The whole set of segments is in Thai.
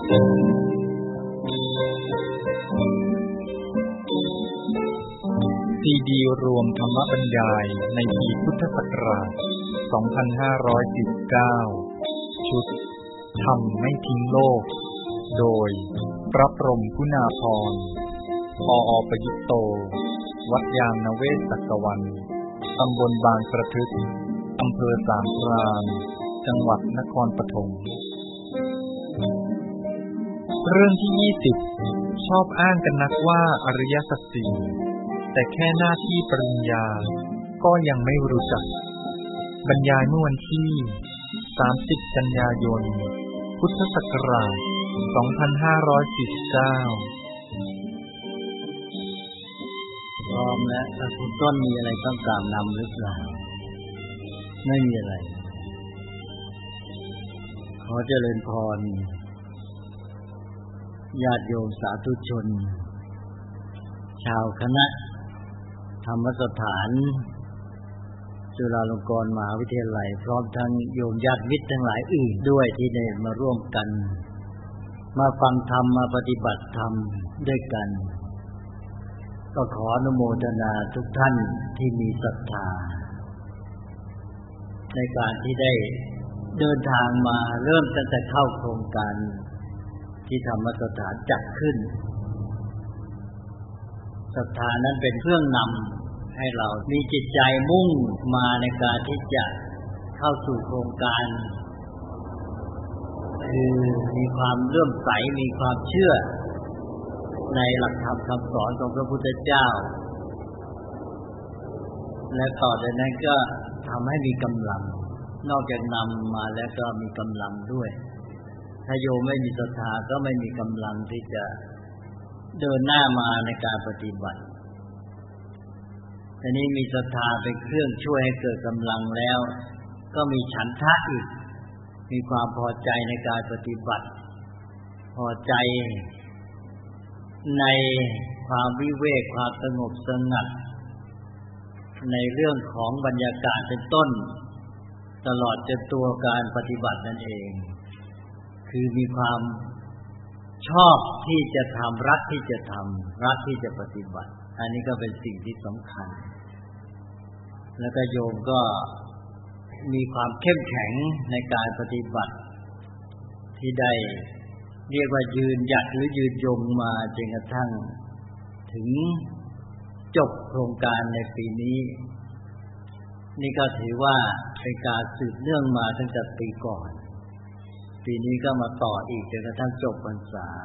ซีดีรวมธรรมบรรยายในปีพุทธศักราช 2549 ชุดธรรมไม่ทิ้งโลก โดยพระพรหมคุณาภรณ์ ปอ.ประยุตโต วัดยางนเวศสักวัน ตำบลบางกระทึก อำเภอสามพราน จังหวัดนครปฐม เรื่องที่ 20 ชอบอ้างกันนักว่าอริยสัจสี่แต่แค่หน้าที่ปริญญาก็ยังไม่รู้จักบรรยายเมื่อวันที่ 30 กันยายน พุทธศักราช 2549 พร้อมแล้วคุณต้นมีอะไรต้องกล่าวนำหรือเปล่าไม่มีอะไรขอเจริญพรญาติโยมสาธุชนชาวคณะธรรมสถานจุฬาลงกรณ์มหาวิทยาลัยพร้อมทั้งโยมญาติมิตรทั้งหลายอื่นด้วยที่ได้มาร่วมกันมาฟังธรรมมาปฏิบัติธรรมด้วยกันก็ขออนุโมทนาทุกท่านที่มีศรัทธาในการที่ได้เดินทางมาเริ่มตั้งแต่เข้าโครงการที่ธรรมสถานจัดขึ้นศรัทธานั้นเป็นเครื่องนำให้เรามีจิตใจมุ่งมาในการที่จะเข้าสู่โครงการคือมีความเลื่อมใสมีความเชื่อในหลักธรรมคำสอนของพระพุทธเจ้าและต่อจากนั้นก็ทำให้มีกำลังนอกจากนำมาแล้วก็มีกำลังด้วยถ้าโยมไม่มีศรัทธาก็ไม่มีกำลังที่จะเดินหน้ามาในการปฏิบัติทีนี้มีศรัทธาเป็นเครื่องช่วยให้เกิดกำลังแล้วก็มีฉันทะอีกมีความพอใจในการปฏิบัติพอใจในความวิเวกความสงบสงัดในเรื่องของบรรยากาศเป็นต้นตลอดจนตัวการปฏิบัตินั่นเองคือมีความชอบที่จะทำรักที่จะทำรักที่จะปฏิบัติอันนี้ก็เป็นสิ่งที่สำคัญแล้วก็โยมก็มีความเข้มแข็งในการปฏิบัติที่ได้เรียกว่ายืนหยัดหรือยืนยงมาจนกระทั่งถึงจบโครงการในปีนี้นี่ก็ถือว่าเป็นการสืบเนื่องมาตั้งแต่ปีก่อนปีนี้ก็มาต่ออีกจนกระทั่งจบพรรษา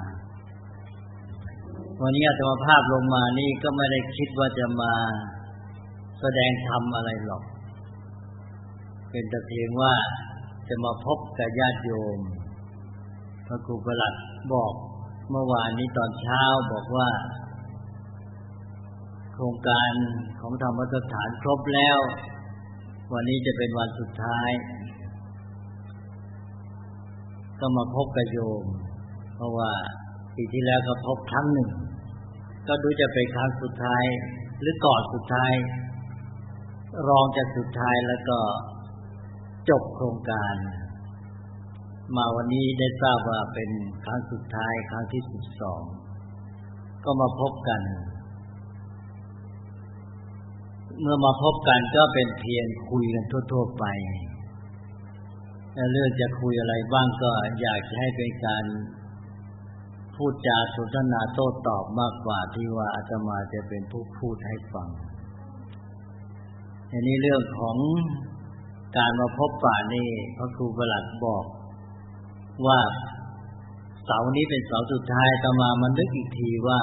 วันนี้อาตมาภาพลงมานี่ก็ไม่ได้คิดว่าจะมาแสดงธรรมอะไรหรอกเป็นแต่เพียงว่าจะมาพบกับญาติโยมพระครูประหลัดบอกเมื่อวานนี้ตอนเช้าบอกว่าโครงการของธรรมสถานครบแล้ววันนี้จะเป็นวันสุดท้ายก็มาพบกับโยมเพราะว่าปีที่แล้วก็พบครั้งหนึ่งก็ดูจะเป็นครั้งสุดท้ายหรือก่อนสุดท้ายรองจากสุดท้ายแล้วก็จบโครงการมาวันนี้ได้ทราบว่าเป็นครั้งสุดท้ายครั้งที่12ก็มาพบกันเมื่อมาพบกันก็เป็นเพียงคุยกันทั่วๆไปและเรื่องจะคุยอะไรบ้างก็อยากจะให้เป็นการพูดจาสนทนาโต้ตอบมากกว่าที่ว่าอาตมาจะเป็นผู้พูดให้ฟังอันนี้เรื่องของการมาพบป่านี่พระครูประหลัดบอกว่าเสาร์นี้เป็นเสาร์สุดท้ายอาตมามันนึกอีกทีว่า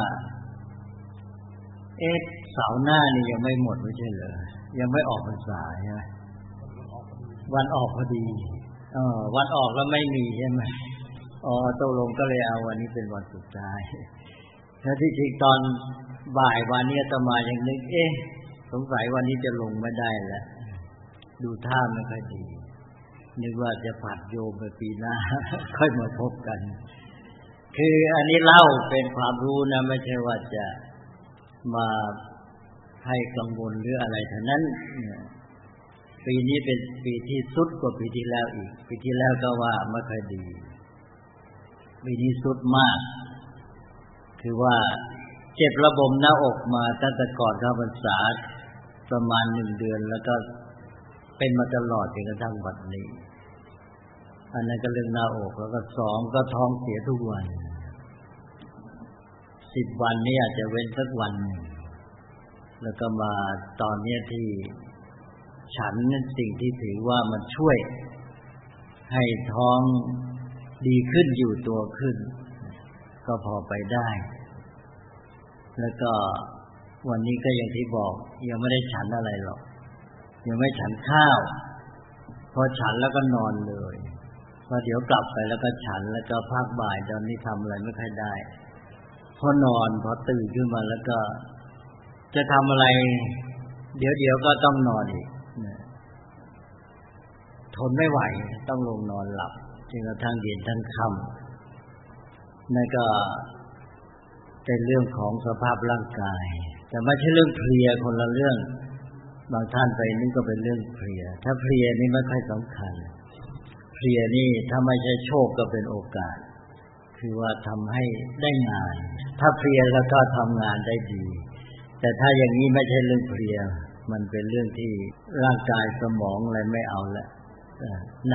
เสาร์หน้านี่ยังไม่หมดไม่ใช่เหรอยังไม่ออกพรรษาใช่ไหมวันออกพอดีวันออกแล้วไม่มีใช่ไหมตกลงก็เลยเอาวันนี้เป็นวันสุดท้ายแล้วที่จริงตอนบ่ายวันนี้อาตมายังนึกสงสัยวันนี้จะลงไม่ได้แล้วดูท่าไม่ค่อยดีนึกว่าจะผัดโยมไปปีหน้าค่อยมาพบกันคืออันนี้เล่าเป็นความรู้นะไม่ใช่ว่าจะมาให้กังวลหรืออะไรเท่านั้นปีนี้เป็นปีที่สุดกว่าปีที่แล้วอีกปีที่แล้วก็ว่าไม่ค่อยดีปีนี้สุดมากคือว่าเจ็บระบมหน้าอกมาตั้งแต่ก่อนเข้าพรรษาประมาณ1 เดือนแล้วก็เป็นมาตลอดจนกระทั่งบัดนี้อันนั้นก็เรื่องหน้าอกแล้วก็2ก็ท้องเสียทุกวัน10 วันนี้อาจจะเว้นสักวันแล้วก็มาตอนนี้ที่ฉันนั้นสิ่งที่ถือว่ามันช่วยให้ท้องดีขึ้นอยู่ตัวขึ้นก็พอไปได้แล้วก็วันนี้ก็อย่างที่บอกยังไม่ได้ฉันอะไรหรอกยังไม่ฉันข้าวพอฉันแล้วก็นอนเลยพอเดี๋ยวกลับไปแล้วก็ฉันแล้วก็ภาคบ่ายตอนนี้ทำอะไรไม่ค่อยได้พอนอนพอตื่นขึ้นมาแล้วก็จะทำอะไรเดี๋ยวก็ต้องนอนอีกทนไม่ไหวต้องลงนอนหลับจนกระทั่งเย็นทั้งค่ำนั่นก็เป็นเรื่องของสภาพร่างกายแต่ไม่ใช่เรื่องเพลียคนละเรื่องบางท่านไปนี่ก็เป็นเรื่องเพลียถ้าเพลียนี่ไม่ค่อยสำคัญเพลียนี่ถ้าไม่ใช่โชคก็เป็นโอกาสคือว่าทำให้ได้งานถ้าเพลียแล้วก็ทำงานได้ดีแต่ถ้าอย่างนี้ไม่ใช่เรื่องเพลียมันเป็นเรื่องที่ร่างกายสมองอะไรไม่เอาละไหน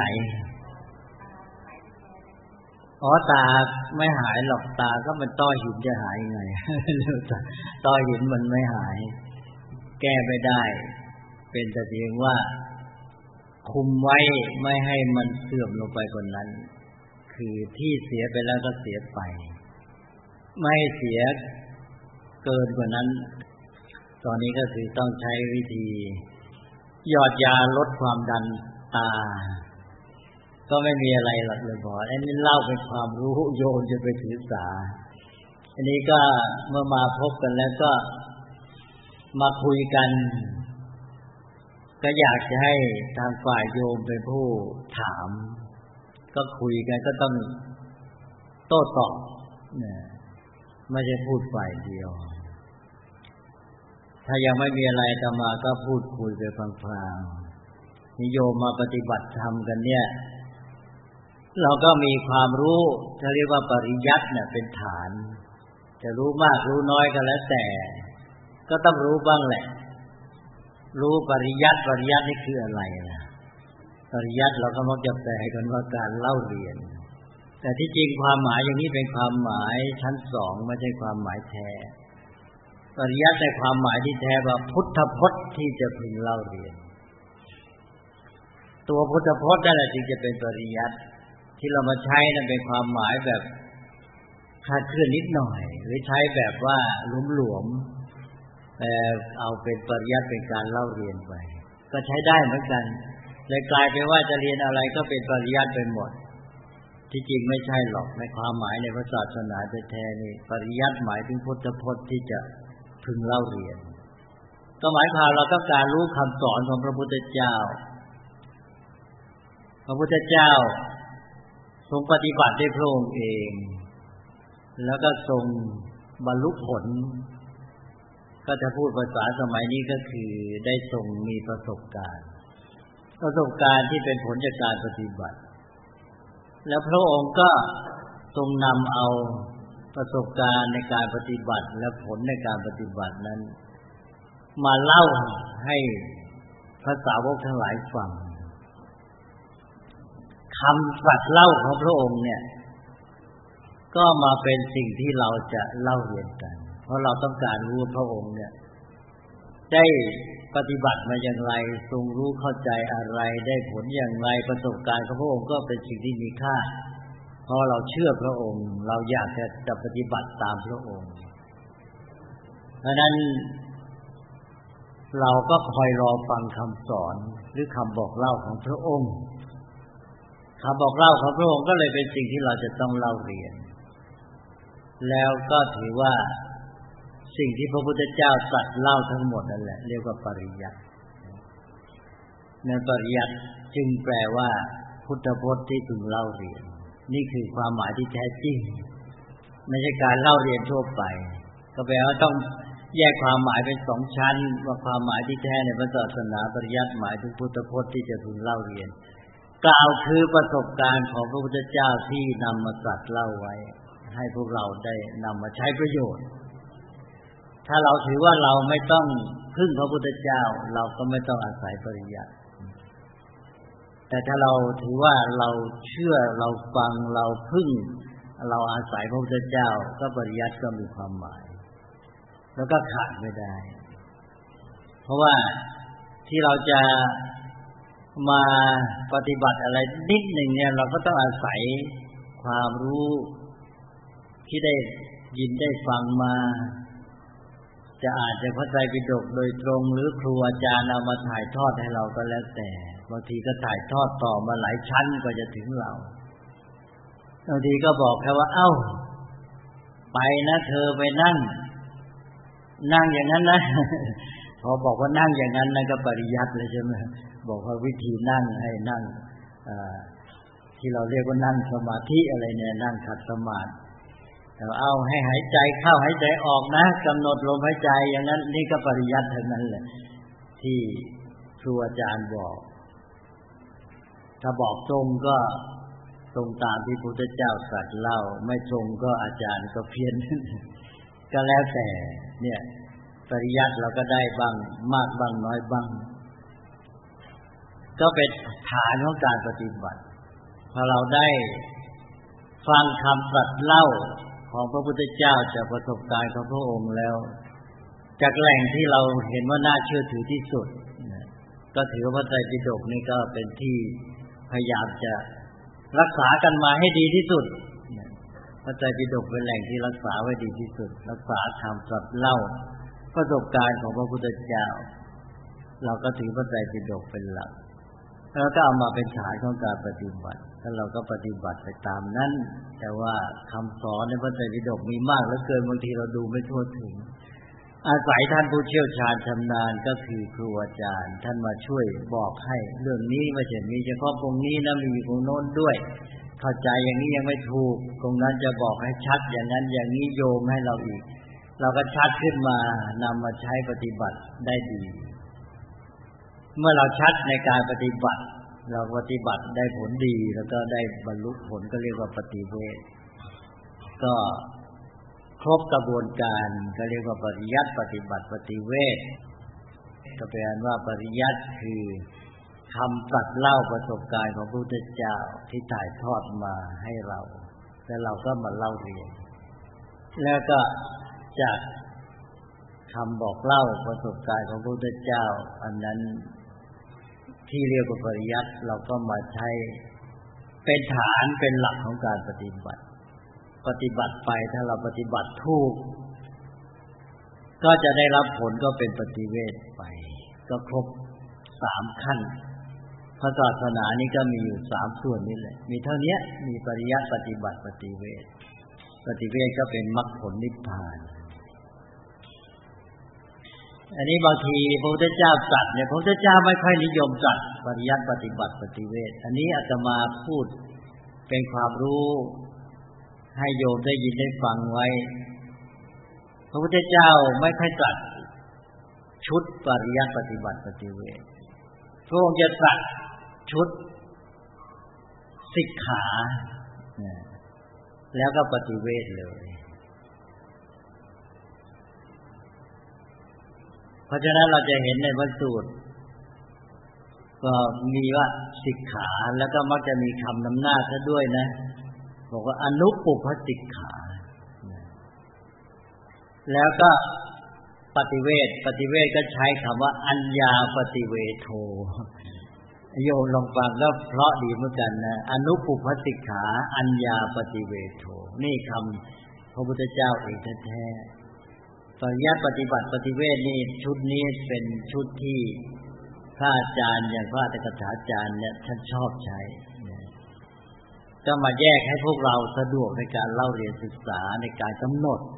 ตาไม่หายหรอกตาก็มันต้อหินจะหายไงต้อหินมันไม่หายแก้ไม่ได้เป็นแต่เพียงว่าคุมไว้ไม่ให้มันเสื่อมลงไปกว่านั้นคือที่เสียไปแล้วก็เสียไปไม่เสียเกินกว่านั้นตอนนี้ก็คือต้องใช้วิธีหยอดยาลดความดันตาก็ไม่มีอะไรหรอกเลยบอกอันนี้เล่าเป็นความรู้โยนจะไปถือสาอันนี้ก็เมื่อมาพบกันแล้วก็มาคุยกันก็อยากจะให้ทางฝ่ายโยมเป็นผู้ถามก็คุยกันก็ต้องโต้ตอบไม่ใช่พูดฝ่ายเดียวถ้ายังไม่มีอะไรอาตมาก็พูดคุยไปพลางๆนิยมมาปฏิบัติธรรมกันเนี่ยเราก็มีความรู้จะเรียกว่าปริยัติเนี่ยเป็นฐานจะรู้มากรู้น้อยก็แล้วแต่ก็ต้องรู้บ้างแหละรู้ปริยัตินี่คืออะไรนะปริยัติเราก็มักจะแปลกันว่าการเล่าเรียนแต่ที่จริงความหมายอย่างนี้เป็นความหมายชั้น2ไม่ใช่ความหมายแท้ปริยัติในความหมายที่แท้ว่าพุทธพจน์ที่จะพึงเล่าเรียนตัวพุทธพจน์นั่นแหละจึงจะเป็นปริยัติที่เรามาใช้นั้นเป็นความหมายแบบคลาดเคลื่อนนิดหน่อยหรือใช้แบบว่าหลวมๆแต่เอาเป็นปริยัติเป็นการเล่าเรียนไปก็ใช้ได้เหมือนกันเลยกลายเป็นว่าจะเรียนอะไรก็เป็นปริยัติไปหมดที่จริงไม่ใช่หรอกในความหมายในพระศาสนาแท้ๆนี่ปริยัติหมายถึงพุทธพจน์ที่จะพึงเล่าเรียนก็หมายความเราต้องการรู้คำสอนของพระพุทธเจ้าพระพุทธเจ้าทรงปฏิบัติด้วยพระองค์เองแล้วก็ทรงบรรลุผลก็จะพูดภาษาสมัยนี้ก็คือได้ทรงมีประสบการณ์ที่เป็นผลจากการปฏิบัติแล้วพระองค์ก็ทรงนำเอาประสบการณ์ในการปฏิบัติและผลในการปฏิบัตินั้นมาเล่าให้พระสาวกทั้งหลายฟังคำสัตย์เล่าของพระองค์เนี่ยก็มาเป็นสิ่งที่เราจะเล่าเรียนกันเพราะเราต้องการรู้พระองค์เนี่ยได้ปฏิบัติมาอย่างไรทรงรู้เข้าใจอะไรได้ผลอย่างไรประสบการณ์ของพระองค์ก็เป็นสิ่งที่มีค่าเพราะเราเชื่อพระองค์เราอยากจะปฏิบัติตามพระองค์เพราะนั้นเราก็คอยรอฟังคำสอนหรือคำบอกเล่าของพระองค์คำบอกเล่าของพระองค์ก็เลยเป็นสิ่งที่เราจะต้องเล่าเรียนแล้วก็ถือว่าสิ่งที่พระพุทธเจ้าตรัสเล่าทั้งหมดนั่นแหละเรียกว่าปริยัติในปริยัติจึงแปลว่าพุทธพจน์ที่พึงเล่าเรียนนี่คือความหมายที่แท้จริงไม่ใช่การเล่าเรียนทั่วไปก็แปลว่าต้องแยกความหมายเป็น2ชั้นว่าความหมายที่แท้ในพระศาสนาปริยัติหมายถึงพุทธพจน์ที่จะพึงเล่าเรียนกล่าวคือประสบการณ์ของพระพุทธเจ้าที่นำมาตรัสเล่าไว้ให้พวกเราได้นำมาใช้ประโยชน์ถ้าเราถือว่าเราไม่ต้องพึ่งพระพุทธเจ้าเราก็ไม่ต้องอาศัยปริยัติแต่ถ้าเราถือว่าเราเชื่อเราฟังเราพึ่งเราอาศัยพระพุทธเจ้าก็ปริยัติก็มีความหมายแล้วก็ขาดไม่ได้เพราะว่าที่เราจะมาปฏิบัติอะไรนิดหนึ่งเนี่ยเราก็ต้องอาศัยความรู้ที่ได้ยินได้ฟังมาจะอ่านจากพระไตรปิฎกโดยตรงหรือครูอาจารย์เอามาถ่ายทอดให้เราก็แล้วแต่บางทีก็ถ่ายทอดต่อมาหลายชั้นกว่าจะถึงเราบางทีก็บอกแค่ว่าเอ้าไปนะเธอไปนั่งอย่างนั้นนะพอบอกว่านั่งอย่างนั้นนั่นก็ปริยัติเลยใช่ไหมบอกว่าวิธีนั่งให้นั่งที่เราเรียกว่านั่งสมาธิอะไรเนี่ยนั่งขัดสมาธิเอาให้หายใจเข้าหายใจออกนะกำหนดลมหายใจอย่างนั้นนี่ก็ปริยัติทั้งนั้นแหละที่ครูอาจารย์บอกถ้าบอกตรงก็ตรงตามที่พระพุทธเจ้าตรัสเล่าไม่ตรงก็อาจารย์ก็เพี้ยนก็แล้วแต่เนี่ยปริยัติเราก็ได้บ้างมากบ้างน้อยบ้างก็เป็นฐานของการปฏิบัติพอเราได้ฟังคำตรัสเล่าของพระพุทธเจ้าจากประสบการณ์ของพระองค์แล้วจากแหล่งที่เราเห็นว่าน่าเชื่อถือที่สุดก็ถือว่าพระไตรปิฎกนี่ก็เป็นที่พยายามจะรักษากันมาให้ดีที่สุดพระไตรปิฎกเป็นแหล่งที่รักษาไว้ดีที่สุดรักษาคำตรัสเล่าประสบการณ์ของพระพุทธเจ้าเราก็ถือพระไตรปิฎกเป็นหลักแล้วก็เอามาเป็นฐานของการปฏิบัติแล้วเราก็ปฏิบัติไปตามนั้นแต่ว่าคำสอนในพระไตรปิฎกมีมากเหลือเกินบางทีเราดูไม่ทั่วถึงอาศัยท่านผู้เชี่ยวชาญชำนาญก็คือครูอาจารย์ท่านมาช่วยบอกให้เรื่องนี้ไม่ใช่มีเฉพาะตรงนี้นะมีตรงโน้นด้วยเข้าใจอย่างนี้ยังไม่ถูกตรงนั้นจะบอกให้ชัดอย่างนั้นอย่างนี้โยงให้เราอีกเราก็ชัดขึ้นมานำมาใช้ปฏิบัติได้ดีเมื่อเราชัดในการปฏิบัติเราปฏิบัติได้ผลดีแล้วก็ได้บรรลุผลก็เรียกว่าปฏิเวทก็ครบกระบวนการก็เรียกว่าปริยัติปฏิบัติปฏิเวทก็แปลว่าปริยัติคือคำตรัสเล่าประสบการณ์ของพระพุทธเจ้าที่ถ่ายทอดมาให้เราแล้วเราก็มาเล่าเรียนแล้วก็จากคำบอกเล่าประสบการณ์ของพระพุทธเจ้าอันนั้นที่เรียกว่าปริยัติเราก็มาใช้เป็นฐานเป็นหลักของการปฏิบัติไปถ้าเราปฏิบัติถูกก็จะได้รับผลก็เป็นปฏิเวทไปก็ครบ3ขั้นพระศาสนานี้ก็มีอยู่3ส่วนนี้แหละมีเท่านี้มีปริยัติปฏิบัติปฏิเวทก็เป็นมรรคผลนิพพานอันนี้บางทีพระพุทธเจ้าตรัสเนี่ยพระพุทธเจ้าไม่ค่อยนิยมตรัสปริยัติปฏิบัติปฏิเวทอันนี้อาตมาพูดเป็นความรู้ให้โยมได้ยินได้ฟังไว้พระพุทธเจ้าไม่ค่อยตรัสชุดปริยัติปฏิบัติปฏิเวทพระองค์จะตรัสชุดสิกขาแล้วก็ปฏิเวทเลยเพราะฉะนั้นเราจะเห็นในพระสูตรก็มีว่าสิกขาแล้วก็มักจะมีคำนำหน้าซะด้วยนะบอกว่าอนุปุพสิกขาแล้วก็ปฏิเวทก็ใช้คำว่าอัญญาปฏิเวโทโยมลองฟังแล้วเพราะดีเหมือนกันนะอนุปุพสิกขาอัญญาปฏิเวโทนี่คำพระพุทธเจ้าเองแท้ๆปริยัติปฏิบัติปฏิเวทนี่ชุดนี้เป็นชุดที่พระอาจารย์อย่างพระอัตถกถาจารย์เนี่ยท่านชอบใช้ก็มาแยกให้พวกเราสะดวกในการเล่าเรียนศึกษาในการกำหนด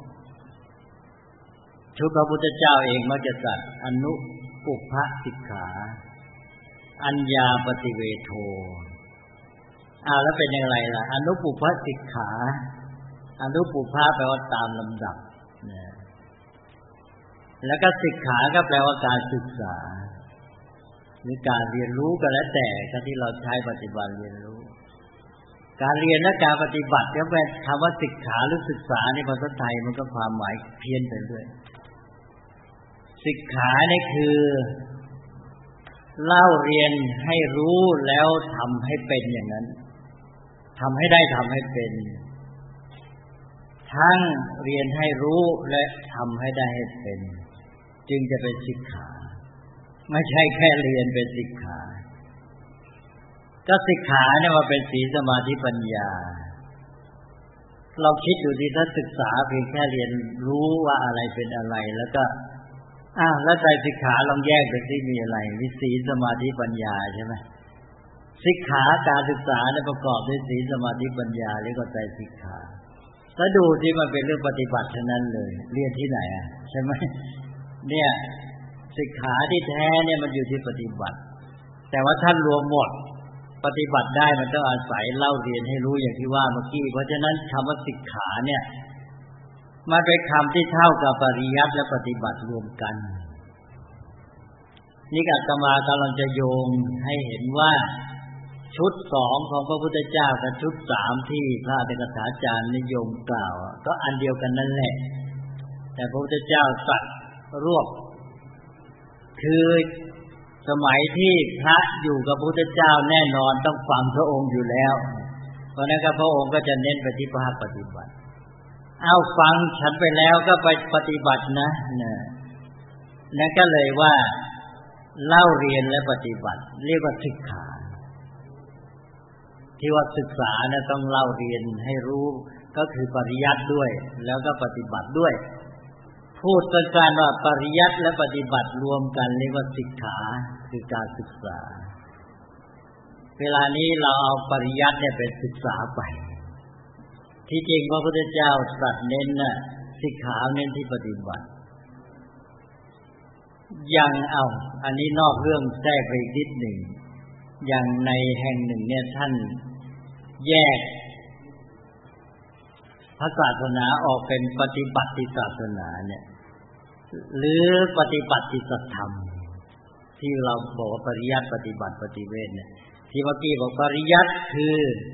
ชุดพระพุทธเจ้าเองมักจะตรัสอนุปุพสิกขาอัญญาปฏิเวโทแล้วเป็นอย่างไรล่ะอนุปุพสิกขาอนุปุพแปลว่าตามลำดับแล้วก็สิกขาก็แปลว่าการศึกษาหรือการเรียนรู้ก็แล้วแต่ที่เราใช้ปฏิบัติเรียนรู้การเรียนและการปฏิบัติก็เป็นคำว่าศึกษาหรือศึกษาในภาษาไทยมันก็ความหมายเพี้ยนไปเรื่อยศึกษานี่คือเล่าเรียนให้รู้แล้วทำให้เป็นอย่างนั้นทำให้ได้ทำให้เป็นทั้งเรียนให้รู้และทำให้ได้ให้เป็นจึงจะเป็นศึกษาไม่ใช่แค่เรียนเป็นศึกษาก็ศึกษาเนี่ยมาเป็นศีลสมาธิปัญญาเราคิดดูดิถ้าศึกษาเพียงแค่เรียนรู้ว่าอะไรเป็นอะไรแล้วก็แล้วใจศึกษาลองแยกไปสิมีอะไรมีศีลสมาธิปัญญาใช่ไหมศึกษาการศึกษาเนี่ยประกอบด้วยศีลสมาธิปัญญาเรียกว่าใจศึกษาแล้วดูที่มันเป็นเรื่องปฏิบัติทั้งนั้นเลยเรียนที่ไหนใช่ไหมเนี่ยศึกษาที่แท้เนี่ยมันอยู่ที่ปฏิบัติแต่ว่าท่านรวมหมดปฏิบัติได้มันต้องอาศัยเล่าเรียนให้รู้อย่างที่ว่าเมื่อกี้เพราะฉะนั้นคำว่าศึกษาเนี่ยมันเป็นคำที่เท่ากับปริยัติและปฏิบัติรวมกันนี่อาตมากำลังจะโยงให้เห็นว่าชุด2ของพระพุทธเจ้ากับชุด3ที่พระอัฏฐกถาจารย์นิยมกล่าวก็อันเดียวกันนั่นแหละแต่พระพุทธเจ้าตรัสรวบคือสมัยที่พระอยู่กับพระพุทธเจ้าแน่นอนต้องฟังพระองค์อยู่แล้วเพราะนั้นก็พระองค์ก็จะเน้นไปที่ภาคปฏิบัติเอาฟังฉันไปแล้วก็ไปปฏิบัตินะนั่นก็เลยว่าเล่าเรียนและปฏิบัติเรียกว่าศึกษาที่ว่าศึกษาเนี่ยต้องเล่าเรียนให้รู้ก็คือปริยัติด้วยแล้วก็ปฏิบัติด้วยพูดสั้นๆว่าปริยัติและปฏิบัติรวมกันเรียกว่าศึกษาคือการศึกษาเวลานี้เราเอาปริยัติเนี่ยเป็นศึกษาไปที่จริงพระพุทธเจ้าตรัสเน้นน่ะศึกษาเน้นที่ปฏิบัติอย่างอันนี้นอกเรื่องแทรกไปอีกนิดหนึ่งอย่างในแห่งหนึ่งเนี่ยท่านแยกพระศาสนาออกเป็นปฏิบัติศาสนาเนี่ยหรือปฏิบัติสัจธรรมที่เราบอกว่าปริยัติปฏิบัติปฏิเวทเนี่ยที่เมื่อกี้บอกปริยัติคือ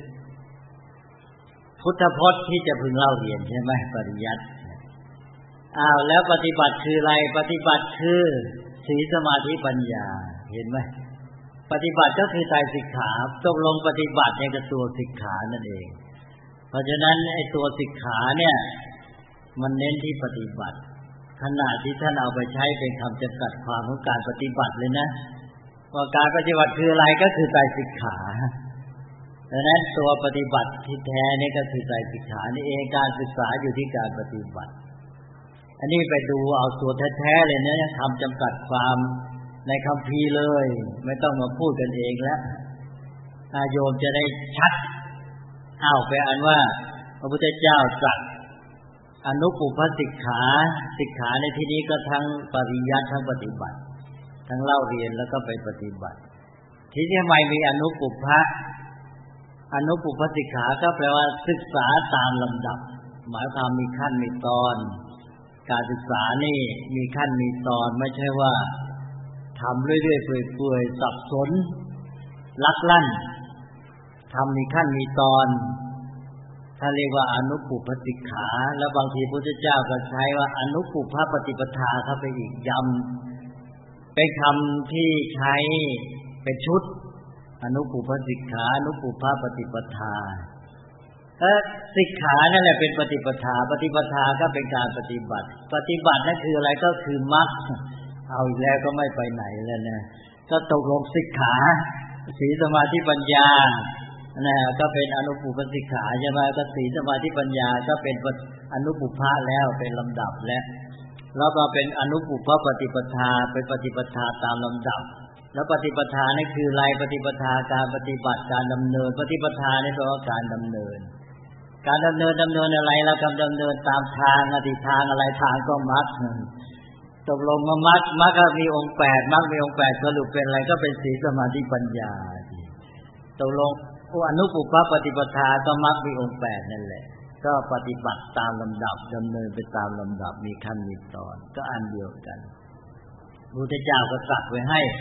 พุทธพจน์ที่จะพึงเล่าเรียนใช่ไหมปริยัติแล้วปฏิบัติคืออะไรปฏิบัติคือศีลสมาธิปัญญาเห็นไหมปฏิบัติก็คือไตรสิกขาตกลงปฏิบัติในกระตัวสิกขานั่นเองเพราะฉะนั้นไอ้ตัวสิกขาเนี่ยมันเน้นที่ปฏิบัติขณะที่ท่านเอาไปใช้เป็นคำจำกัดความของการปฏิบัติเลยนะว่าการปฏิบัติคืออะไรก็คือไตรสิกขาดังนั้นตัวปฏิบัติที่แท้นี่ก็คือไตรสิกขานี่เองการศึกษาอยู่ที่การปฏิบัติอันนี้ไปดูเอาตัวแท้ๆเลยเนี่ยคำจำกัดความในคัมภีร์เลยไม่ต้องมาพูดกันเองแล้วโยมจะได้ชัดไปอันว่าพระพุทธเจ้าตรัสอนุปุพพสิกขาสิกขาในที่นี้ก็ทั้งปริยัติทั้งปฏิบัติทั้งเล่าเรียนแล้วก็ไปปฏิบัติที่นี่ทำไมมีอนุปุพพะอนุปุพพสิกขาก็แปลว่าศึกษาตามลำดับหมายความมีขั้นมีตอนการศึกษานี่มีขั้นมีตอนไม่ใช่ว่าทำเรื่อยๆเปื่อยๆสับสนลักลั่นทำมีขั้นมีตอนถ้าเรียกว่าอนุปุพพสิกขาแล้วบางทีพระพุทธเจ้าก็ใช้ว่าอนุปุพพปฏิปทาเข้าไปอีกย้ำเป็นคำที่ใช้เป็นชุดอนุปุพพสิกขาอนุปุพพปฏิปทาสิกขานั่นแหละเป็นปฏิปทาปฏิปทาก็เป็นการปฏิบัติปฏิบัตินั่นคืออะไรก็คือมรรคเอาอีกแล้วก็ไม่ไปไหนแล้วนะก็ตกลงสิกขาศีลสมาธิปัญญาก็เป็นอนุปุพพสิกขาใช่ไหมก็ศีลสมาธิปัญญาก็เป็นอนุปุพพะแล้วเป็นลำดับแล้วก็เป็นอนุปุพพปฏิปทาเป็นปฏิปทาตามลำดับแล้วปฏิปทานี่คืออะไรปฏิปทาการปฏิบัติการดำเนินปฏิปทานี่แปลว่าการดำเนินอะไรแล้วก็ดำเนินตามทางทางอะไรทางก็มรรคตกลงมามรรคก็มีองค์8มรรคมีองค์8สรุปเป็นอะไรก็เป็นศีลสมาธิปัญญาตกลงอนุปุพพปฏิปทาก็มรรคมีองค์8นั่นแหละก็ปฏิบัติตามลำดับดำเนินไปตามลำดับมีขั้นมีตอนก็อันเดียวกันพระพุทธเจ้าก็ตรัสไว้ให้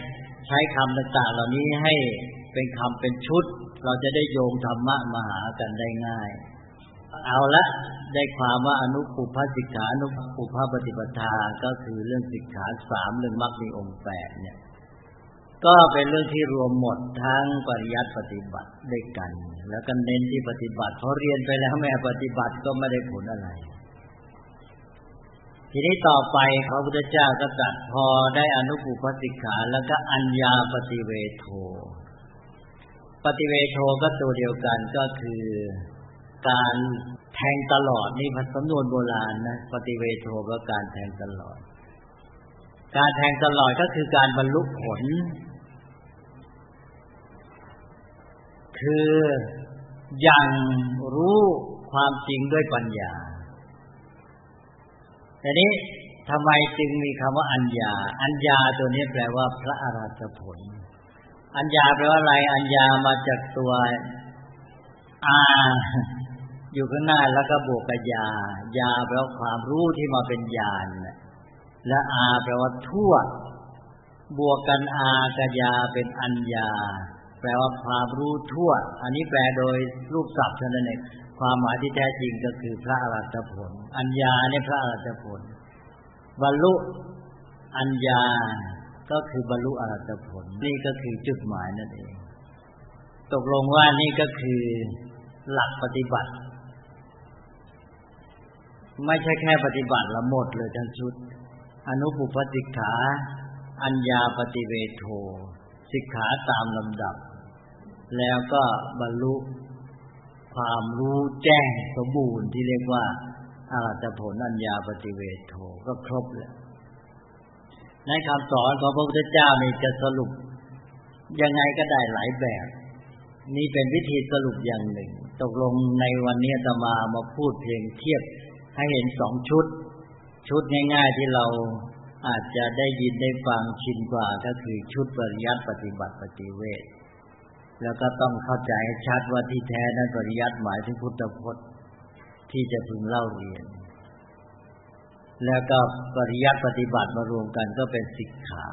ใช้คำต่างๆเหล่านี้ให้เป็นคำเป็นชุดเราจะได้โยงธรรมะมาหากันได้ง่ายเอาละได้ความว่าอนุปุพพสิกขาอนุปุพพปฏิปทาก็คือเรื่องสิกขา3เรื่องมรรคมีองค์8เนี่ยก็เป็นเรื่องที่รวมหมดทั้งปริยัติปฏิบัติด้วยกันแล้วก็เน้นที่ปฏิบัติเพราะเรียนไปแล้วแม้ปฏิบัติก็ไม่ได้ผลอะไรทีนี้ต่อไปพระพุทธเจ้าก็ตรัสพอได้อนุปุพพสิกขาแล้วก็อัญญาปฏิเวโทปฏิเวโทก็ตัวเดียวกันก็คือการแทงตลอดนี่สำนวนโบราณนะปฏิเวโทก็การแทงตลอดการแทงตลอดก็คือการบรรลุผลคือยังรู้ความจริงด้วยปัญญาแต่นี้ทำไมจึงมีคำว่าอัญญาอัญญาตัวนี้แปลว่าพระอรหัตผลอัญญาแปลว่าอะไรอัญญามาจากตัวอาอยู่ข้างหน้าแล้วก็บวกกับญาแปลว่าความรู้ที่มาเป็นญาณและอาแปลว่าทั่วบวกกันอากับญาเป็นอัญญาแปลว่าความรู้ทั่วอันนี้แปลโดยรูปศัพท์เท่านั้นเองความหมายที่แท้จริงก็คือพระอรหัตผลอัญญาเนี่ยพระอรหัตผลบรรลุอัญญาก็คือบรรลุอรหัตผลนี่ก็คือจุดหมายนั่นเองตกลงว่านี่ก็คือหลักปฏิบัติไม่ใช่แค่ปฏิบัติละหมดเลยทั้งชุดอนุปุพพสิกขาอัญญาปฏิเวโทสิกขาตามลำดับแล้วก็บรรลุความรู้แจ้งสมบูรณ์ที่เรียกว่าอรหัตผลอัญญาปฏิเวโทก็ครบแล้วในคำสอนของพระพุทธเจ้านี่จะสรุปยังไงก็ได้หลายแบบนี่เป็นวิธีสรุปอย่างหนึ่งตกลงในวันนี้อาตมาพูดเพียงเทียบให้เห็น2ชุดง่ายๆที่เราอาจจะได้ยินได้ฟังชินกว่าก็คือชุดปริยัติปฏิบัติปฏิเวทแล้วก็ต้องเข้าใจให้ชัดว่าที่แท้นั้นปริยัติหมายถึงพุทธพจน์ที่จะพึงเล่าเรียนแล้วก็ปริยัติปฏิบัติมารวมกันก็เป็นสิกขา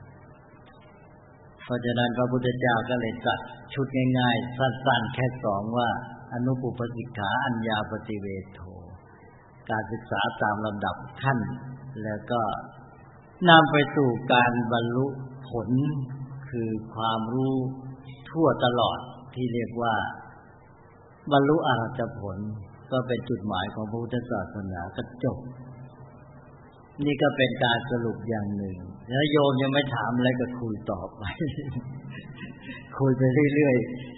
เพราะฉะนั้นพระพุทธเจ้าก็เลยจัดชุดง่ายๆสั้นๆแค่2ว่าอนุปุพพสิกขาอัญญาปฏิเวโทการศึกษาตามลำดับขั้นแล้วก็นำไปสู่การบรรลุผลคือความรู้ทั่วตลอดที่เรียกว่าบรรลุอรหัตผลก็เป็นจุดหมายของพระพุทธศาสนาก็จบนี่ก็เป็นการสรุปอย่างหนึ่งแล้วโยมยังไม่ถามอะไรก็คุยต่อไป คุยไปเรื่อยๆ